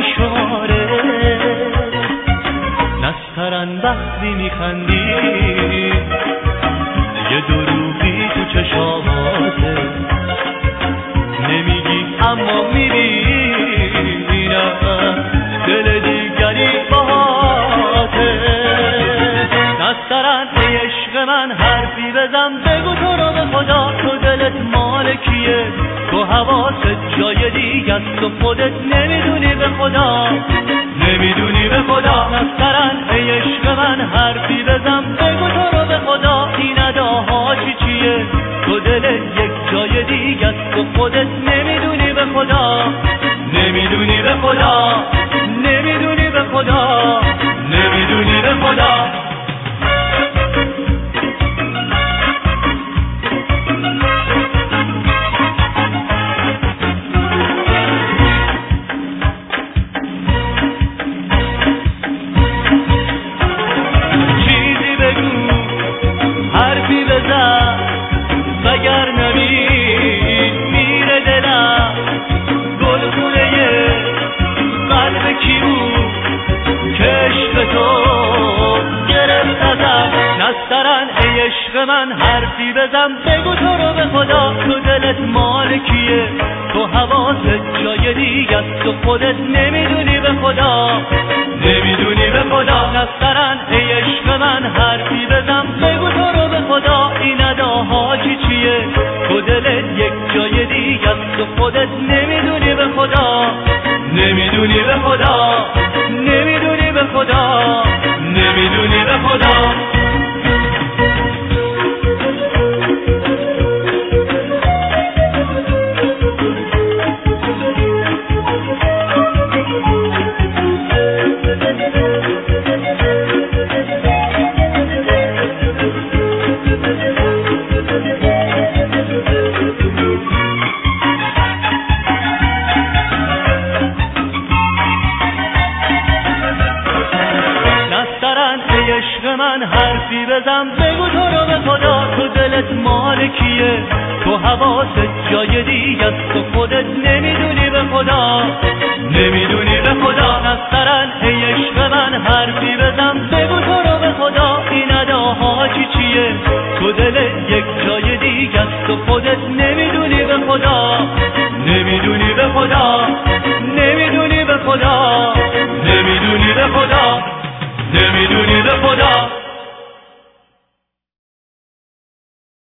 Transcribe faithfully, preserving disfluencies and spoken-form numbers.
بیشماره. نسترن وقتی میخندی یه دروغی تو چشاماته، نمیگی اما میبینم دل دیگری باهاته. نسترن ای عشق من حرفی بزن، بگو تو رو به خدا تو دلت مال کیه، تو حواست جای دیگه است و خودت نمیدونی به خدا، نمیدونی به خدا. نسترن ای عشق من حرفی بزن، بگو تو رو به خدا این اداها چی چیه، تو دلت یک جای دیگه است و خودت نمیدونی به خدا، نمیدونی به خدا، نمیدونی به خدا، نمیدونی به خدا. حرفی بزن وگر نمید میره دلم، گلخونه قلب کی بود که عشق تو گرفت ازم. نسترن ای عشق من حرفی بزن، بگو تو رو به خدا تو دلت مال کیه، تو حواست جای دیگه است و خودت نمیدونی به خدا، نمیدونی به خدا. نسترن ای عشق من حرفی بزن، بگو تو رو به خدا این اداها چی چیه، تو دلت یک جای دیگه است و خودت نمیدونی به خدا، نمیدونی به خدا، نمیدونی به خدا، نمیدونی به خدا. عشق من حرفی بزن، بگو تو رو به خدا تو دلت مال کیه، تو حواست جای دیگه است و خودت نمیدونی به خدا، نمیدونی به خدا. نسترن ای عشق من حرفی بزن، بگو تو رو به خدا این اداها چی چیه، تو دلت یک جای دیگه است و خودت نمیدونی به خدا، نمیدونی به خدا، نمیدونی به خدا، نمیدونی به خدا، نمیدونی به خدا.